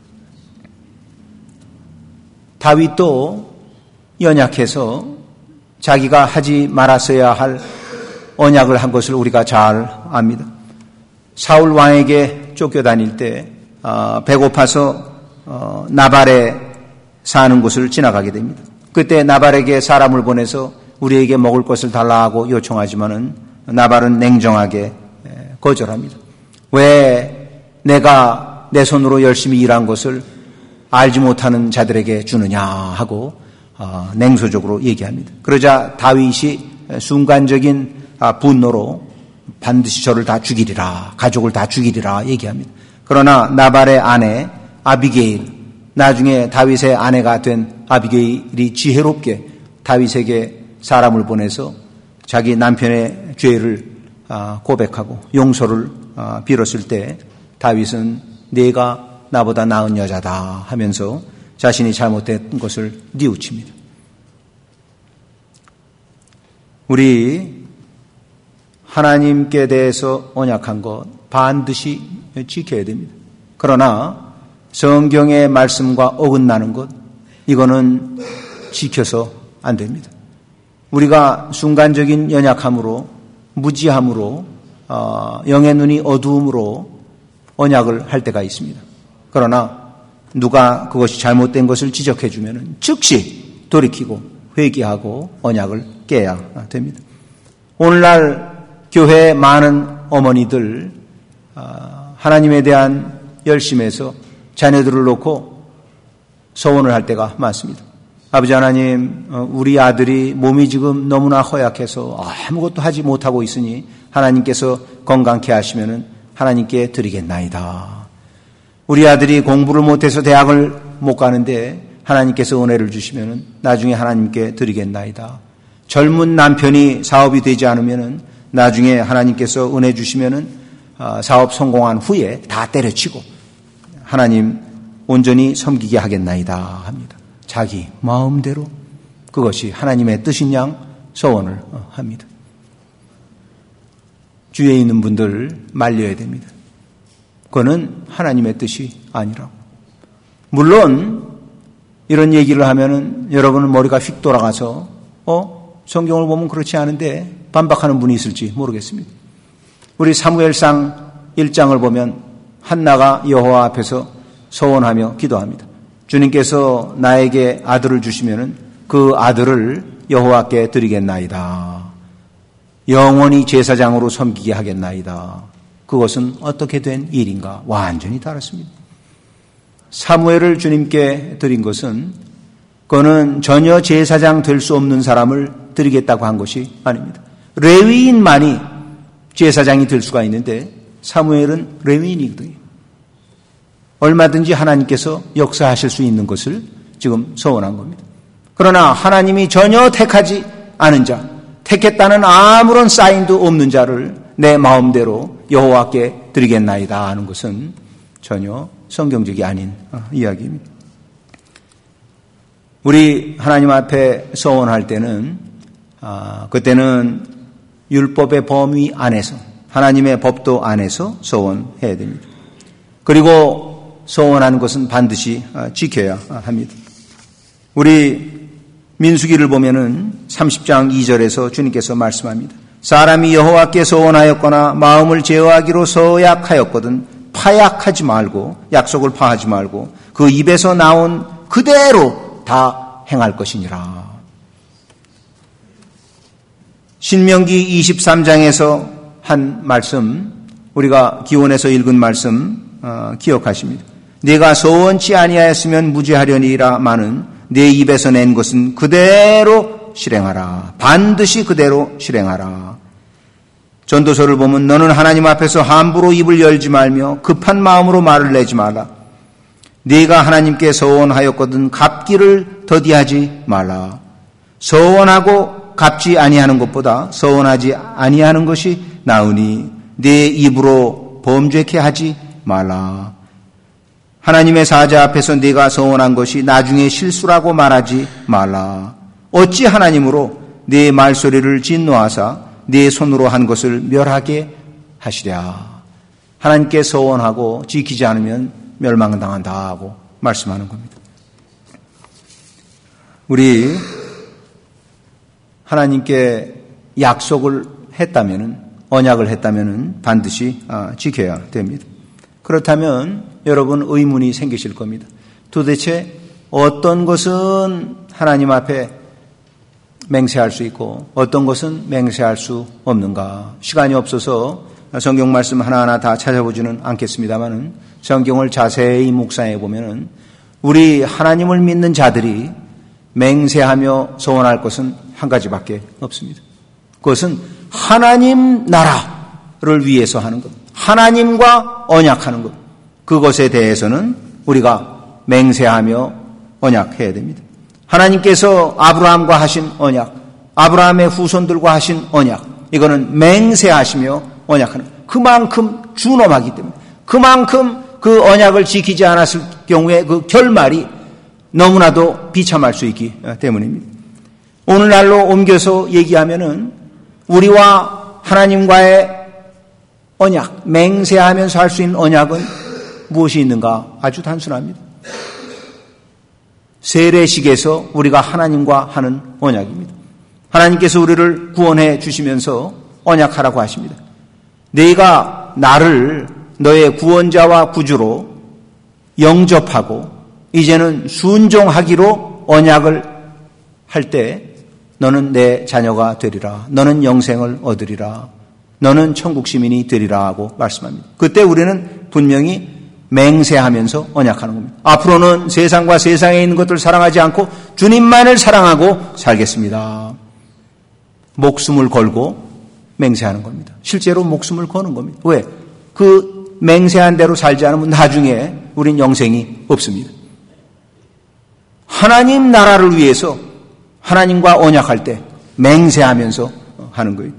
다윗도 연약해서 자기가 하지 말았어야 할 언약을 한 것을 우리가 잘 압니다. 사울 왕에게 쫓겨다닐 때 배고파서 나발에 사는 곳을 지나가게 됩니다. 그때 나발에게 사람을 보내서 우리에게 먹을 것을 달라 하고 요청하지만은 나발은 냉정하게 거절합니다. 왜 내가 내 손으로 열심히 일한 것을 알지 못하는 자들에게 주느냐 하고 냉소적으로 얘기합니다. 그러자 다윗이 순간적인 분노로 반드시 저를 다 죽이리라, 가족을 다 죽이리라 얘기합니다. 그러나 나발의 아내 아비게일, 나중에 다윗의 아내가 된 아비게일이 지혜롭게 다윗에게 사람을 보내서 자기 남편의 죄를 고백하고 용서를 빌었을 때 다윗은 네가 나보다 나은 여자다 하면서 자신이 잘못된 것을 뉘우칩니다. 우리 하나님께 대해서 언약한 것 반드시 지켜야 됩니다. 그러나 성경의 말씀과 어긋나는 것, 이거는 지켜서 안 됩니다. 우리가 순간적인 연약함으로, 무지함으로, 어, 영의 눈이 어두움으로 언약을 할 때가 있습니다. 그러나 누가 그것이 잘못된 것을 지적해 주면 즉시 돌이키고 회개하고 언약을 깨야 됩니다. 오늘날 교회의 많은 어머니들 하나님에 대한 열심에서 자녀들을 놓고 서원을 할 때가 많습니다. 아버지 하나님, 우리 아들이 몸이 지금 너무나 허약해서 아무것도 하지 못하고 있으니 하나님께서 건강케 하시면은 하나님께 드리겠나이다. 우리 아들이 공부를 못해서 대학을 못 가는데 하나님께서 은혜를 주시면은 나중에 하나님께 드리겠나이다. 젊은 남편이 사업이 되지 않으면은 나중에 하나님께서 은혜 주시면은 사업 성공한 후에 다 때려치고 하나님 온전히 섬기게 하겠나이다 합니다. 자기 마음대로 그것이 하나님의 뜻인 양 소원을 합니다. 주위에 있는 분들 말려야 됩니다. 그거는 하나님의 뜻이 아니라고. 물론 이런 얘기를 하면은 여러분은 머리가 휙 돌아가서 어? 성경을 보면 그렇지 않은데 반박하는 분이 있을지 모르겠습니다. 우리 사무엘상 일 장을 보면 한나가 여호와 앞에서 소원하며 기도합니다. 주님께서 나에게 아들을 주시면은 그 아들을 여호와께 드리겠나이다. 영원히 제사장으로 섬기게 하겠나이다. 그것은 어떻게 된 일인가? 완전히 다릅니다. 사무엘을 주님께 드린 것은 그거는 전혀 제사장 될 수 없는 사람을 드리겠다고 한 것이 아닙니다. 레위인만이 제사장이 될 수가 있는데 사무엘은 레위인이거든요. 얼마든지 하나님께서 역사하실 수 있는 것을 지금 소원한 겁니다. 그러나 하나님이 전혀 택하지 않은 자, 택했다는 아무런 사인도 없는 자를 내 마음대로 여호와께 드리겠나이다 하는 것은 전혀 성경적이 아닌 이야기입니다. 우리 하나님 앞에 소원할 때는 아, 그때는 율법의 범위 안에서 하나님의 법도 안에서 소원해야 됩니다. 그리고 소원하는 것은 반드시 지켜야 합니다. 우리 민수기를 보면은 삼십 장 이 절에서 주님께서 말씀합니다. 사람이 여호와께 소원하였거나 마음을 제어하기로 서약하였거든 파약하지 말고 약속을 파하지 말고 그 입에서 나온 그대로 다 행할 것이니라. 신명기 이십삼 장에서 한 말씀, 우리가 기원에서 읽은 말씀 어, 기억하십니다. 네가 소원치 아니하였으면 무죄하려니라마는 내 입에서 낸 것은 그대로 실행하라. 반드시 그대로 실행하라. 전도서를 보면 너는 하나님 앞에서 함부로 입을 열지 말며 급한 마음으로 말을 내지 마라. 네가 하나님께 소원하였거든 갚기를 더디하지 말라. 소원하고 갚지 아니하는 것보다 소원하지 아니하는 것이 나으니 네 입으로 범죄케 하지 말라. 하나님의 사자 앞에서 네가 소원한 것이 나중에 실수라고 말하지 말라. 어찌 하나님으로 네 말소리를 진노하사 네 손으로 한 것을 멸하게 하시랴. 하나님께 소원하고 지키지 않으면 멸망당한다 하고 말씀하는 겁니다. 우리 하나님께 약속을 했다면은 언약을 했다면은 반드시 지켜야 됩니다. 그렇다면 여러분 의문이 생기실 겁니다. 도대체 어떤 것은 하나님 앞에 맹세할 수 있고 어떤 것은 맹세할 수 없는가? 시간이 없어서 성경 말씀 하나하나 다 찾아보지는 않겠습니다만은 성경을 자세히 묵상해 보면은 우리 하나님을 믿는 자들이 맹세하며 소원할 것은 한 가지밖에 없습니다. 그것은 하나님 나라를 위해서 하는 것, 하나님과 언약하는 것, 그것에 대해서는 우리가 맹세하며 언약해야 됩니다. 하나님께서 아브라함과 하신 언약, 아브라함의 후손들과 하신 언약, 이거는 맹세하시며 언약하는 것. 그만큼 준엄하기 때문에, 그만큼 그 언약을 지키지 않았을 경우에 그 결말이 너무나도 비참할 수 있기 때문입니다. 오늘날로 옮겨서 얘기하면은 우리와 하나님과의 언약, 맹세하면서 할 수 있는 언약은 무엇이 있는가? 아주 단순합니다. 세례식에서 우리가 하나님과 하는 언약입니다. 하나님께서 우리를 구원해 주시면서 언약하라고 하십니다. 네가 나를 너의 구원자와 구주로 영접하고 이제는 순종하기로 언약을 할 때 너는 내 자녀가 되리라. 너는 영생을 얻으리라. 너는 천국 시민이 되리라 하고 말씀합니다. 그때 우리는 분명히 맹세하면서 언약하는 겁니다. 앞으로는 세상과 세상에 있는 것들 사랑하지 않고 주님만을 사랑하고 살겠습니다. 목숨을 걸고 맹세하는 겁니다. 실제로 목숨을 거는 겁니다. 왜? 그 맹세한 대로 살지 않으면 나중에 우린 영생이 없습니다. 하나님 나라를 위해서 하나님과 언약할 때 맹세하면서 하는 거예요.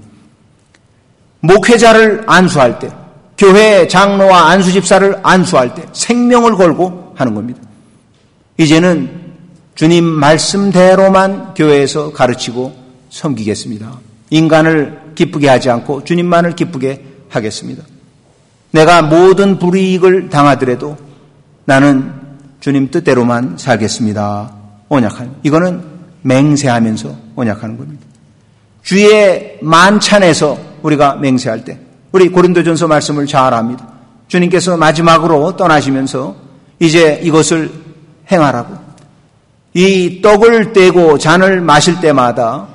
목회자를 안수할 때, 교회 장로와 안수집사를 안수할 때 생명을 걸고 하는 겁니다. 이제는 주님 말씀대로만 교회에서 가르치고 섬기겠습니다. 인간을 기쁘게 하지 않고 주님만을 기쁘게 하겠습니다. 내가 모든 불이익을 당하더라도 나는 주님 뜻대로만 살겠습니다. 언약하는. 이거는 맹세하면서 언약하는 겁니다. 주의 만찬에서 우리가 맹세할 때 우리 고린도전서 말씀을 잘 압니다. 주님께서 마지막으로 떠나시면서 이제 이것을 행하라고. 이 떡을 떼고 잔을 마실 때마다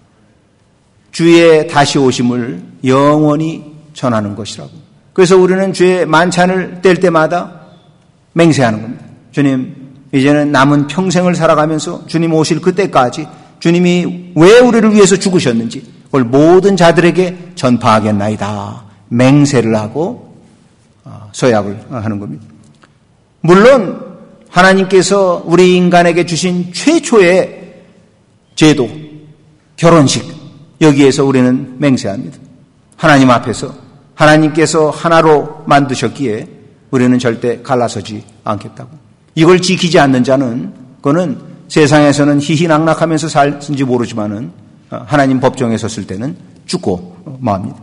주의 다시 오심을 영원히 전하는 것이라고. 그래서 우리는 주의 만찬을 뗄 때마다 맹세하는 겁니다. 주님, 이제는 남은 평생을 살아가면서 주님 오실 그때까지 주님이 왜 우리를 위해서 죽으셨는지 그걸 모든 자들에게 전파하겠나이다. 맹세를 하고 서약을 하는 겁니다. 물론 하나님께서 우리 인간에게 주신 최초의 제도, 결혼식, 여기에서 우리는 맹세합니다. 하나님 앞에서 하나님께서 하나로 만드셨기에 우리는 절대 갈라서지 않겠다고. 이걸 지키지 않는 자는 그거는 세상에서는 희희낙낙하면서 살는지 모르지만은 하나님 법정에 섰을 때는 죽고 맙니다.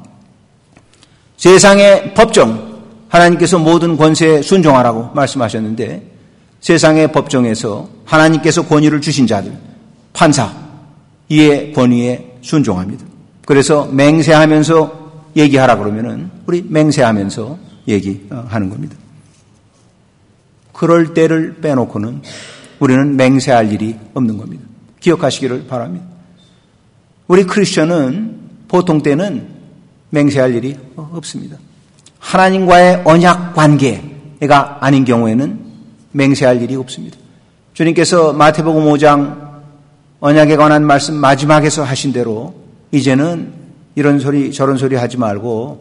세상의 법정, 하나님께서 모든 권세에 순종하라고 말씀하셨는데 세상의 법정에서 하나님께서 권위를 주신 자들, 판사, 이의 권위에 순종합니다. 그래서 맹세하면서 얘기하라 그러면은 우리 맹세하면서 얘기하는 겁니다. 그럴 때를 빼놓고는 우리는 맹세할 일이 없는 겁니다. 기억하시기를 바랍니다. 우리 크리스천은 보통 때는 맹세할 일이 없습니다. 하나님과의 언약 관계가 아닌 경우에는 맹세할 일이 없습니다. 주님께서 마태복음 오 장 언약에 관한 말씀 마지막에서 하신 대로 이제는 이런 소리 저런 소리 하지 말고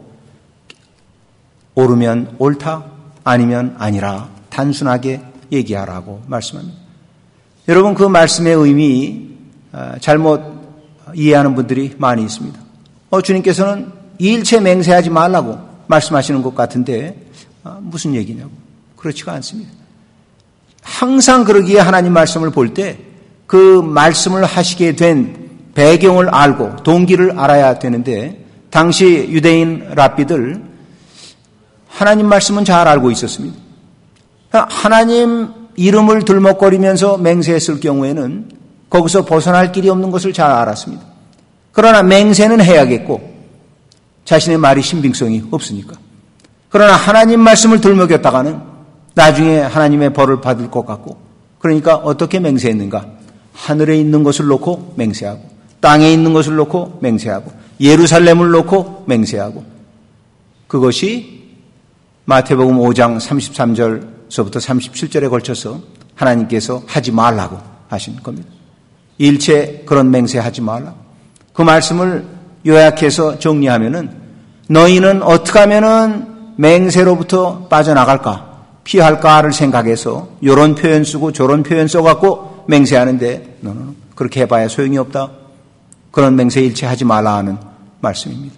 옳으면 옳다 아니면 아니라 단순하게 얘기하라고 말씀합니다. 여러분 그 말씀의 의미 잘못 이해하는 분들이 많이 있습니다. 어, 주님께서는 일체 맹세하지 말라고 말씀하시는 것 같은데 무슨 얘기냐고. 그렇지가 않습니다. 항상 그러기에 하나님 말씀을 볼 때 그 말씀을 하시게 된 배경을 알고 동기를 알아야 되는데 당시 유대인 랍비들 하나님 말씀은 잘 알고 있었습니다. 하나님 이름을 들먹거리면서 맹세했을 경우에는 거기서 벗어날 길이 없는 것을 잘 알았습니다. 그러나 맹세는 해야겠고 자신의 말이 신빙성이 없으니까. 그러나 하나님 말씀을 들먹였다가는 나중에 하나님의 벌을 받을 것 같고 그러니까 어떻게 맹세했는가? 하늘에 있는 것을 놓고 맹세하고 땅에 있는 것을 놓고 맹세하고 예루살렘을 놓고 맹세하고 그것이 마태복음 오 장 삼십삼 절서부터 삼십칠 절에 걸쳐서 하나님께서 하지 말라고 하신 겁니다. 일체 그런 맹세하지 말라고. 그 말씀을 요약해서 정리하면은 너희는 어떻게 하면은 맹세로부터 빠져나갈까 피할까를 생각해서 이런 표현 쓰고 저런 표현 써갖고 맹세하는데 너는 그렇게 해봐야 소용이 없다. 그런 맹세 일체 하지 말라 하는 말씀입니다.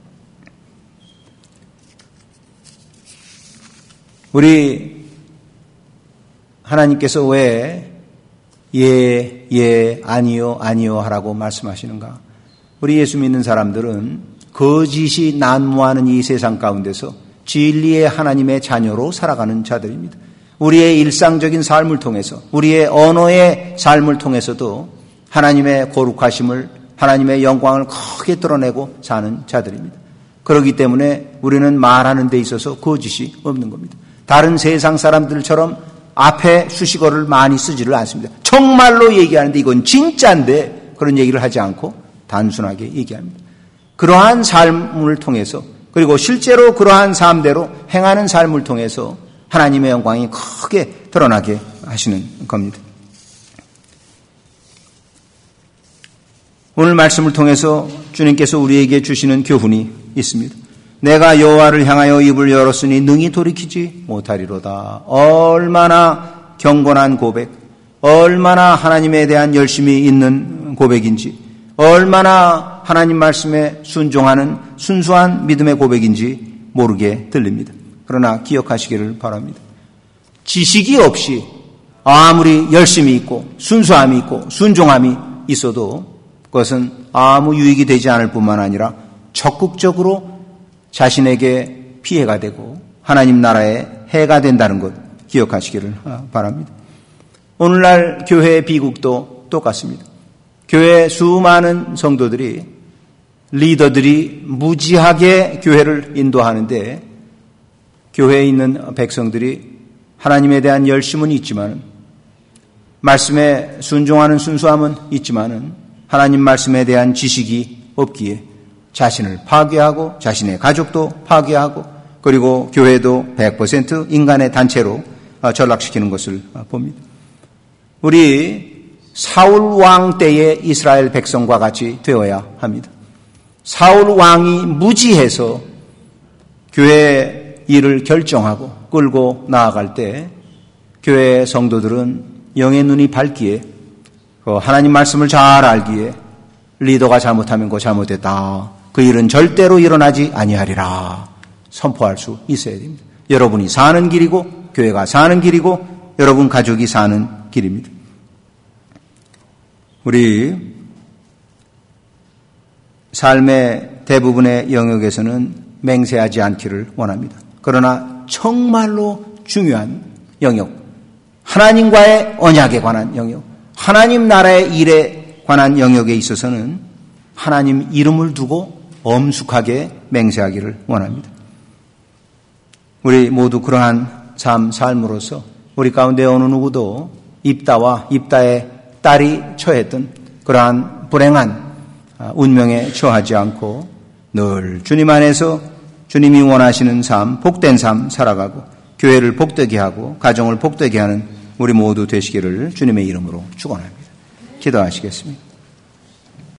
우리 하나님께서 왜 예, 예, 아니요, 아니요 하라고 말씀하시는가? 우리 예수 믿는 사람들은 거짓이 난무하는 이 세상 가운데서 진리의 하나님의 자녀로 살아가는 자들입니다. 우리의 일상적인 삶을 통해서, 우리의 언어의 삶을 통해서도 하나님의 거룩하심을, 하나님의 영광을 크게 드러내고 사는 자들입니다. 그렇기 때문에 우리는 말하는 데 있어서 거짓이 없는 겁니다. 다른 세상 사람들처럼 앞에 수식어를 많이 쓰지를 않습니다. 정말로 얘기하는데 이건 진짜인데 그런 얘기를 하지 않고 단순하게 얘기합니다. 그러한 삶을 통해서, 그리고 실제로 그러한 삶대로 행하는 삶을 통해서 하나님의 영광이 크게 드러나게 하시는 겁니다. 오늘 말씀을 통해서 주님께서 우리에게 주시는 교훈이 있습니다. 내가 여호와를 향하여 입을 열었으니 능히 돌이키지 못하리로다. 얼마나 경건한 고백, 얼마나 하나님에 대한 열심이 있는 고백인지, 얼마나 하나님 말씀에 순종하는 순수한 믿음의 고백인지 모르게 들립니다. 그러나 기억하시기를 바랍니다. 지식이 없이 아무리 열심이 있고 순수함이 있고 순종함이 있어도 그것은 아무 유익이 되지 않을 뿐만 아니라 적극적으로 자신에게 피해가 되고 하나님 나라에 해가 된다는 것 기억하시기를 바랍니다. 오늘날 교회의 비극도 똑같습니다. 교회 수많은 성도들이, 리더들이 무지하게 교회를 인도하는데 교회에 있는 백성들이 하나님에 대한 열심은 있지만, 말씀에 순종하는 순수함은 있지만은 하나님 말씀에 대한 지식이 없기에 자신을 파괴하고 자신의 가족도 파괴하고 그리고 교회도 백 퍼센트 인간의 단체로 전락시키는 것을 봅니다. 우리 사울 왕 때의 이스라엘 백성과 같이 되어야 합니다. 사울 왕이 무지해서 교회 일을 결정하고 끌고 나아갈 때 교회 성도들은 영의 눈이 밝기에, 하나님 말씀을 잘 알기에 리더가 잘못하면 그거 잘못했다, 그 일은 절대로 일어나지 아니하리라 선포할 수 있어야 됩니다. 여러분이 사는 길이고 교회가 사는 길이고 여러분 가족이 사는 길입니다. 우리 삶의 대부분의 영역에서는 맹세하지 않기를 원합니다. 그러나 정말로 중요한 영역, 하나님과의 언약에 관한 영역, 하나님 나라의 일에 관한 영역에 있어서는 하나님 이름을 두고 엄숙하게 맹세하기를 원합니다. 우리 모두 그러한 삶 삶으로써 우리 가운데 어느 누구도 입다와 입다의 딸이 처했던 그러한 불행한 운명에 처하지 않고 늘 주님 안에서 주님이 원하시는 삶, 복된 삶 살아가고 교회를 복되게 하고 가정을 복되게 하는 우리 모두 되시기를 주님의 이름으로 축원합니다. 기도하시겠습니다.